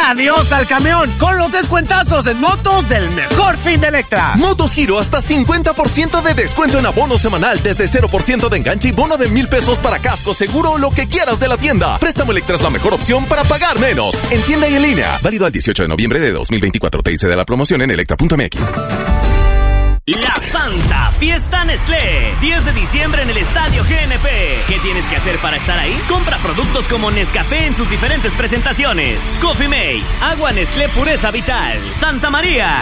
¡Adiós al camión! Con los descuentazos en motos del mejor fin de Electra. Motogiro hasta 50% de descuento en abono semanal desde 0% de enganche y bono de 1,000 pesos para casco, seguro o lo que quieras de la tienda. Préstamo Electra es la mejor opción para pagar menos. En tienda y en línea. Válido al 18 de noviembre de 2024. Te dice de la promoción en electra.mx. La Santa Fiesta Nestlé, 10 de diciembre en el Estadio GNP. ¿Qué tienes que hacer para estar ahí? Compra productos como Nescafé en sus diferentes presentaciones, Coffee Mate, Agua Nestlé Pureza Vital, Santa María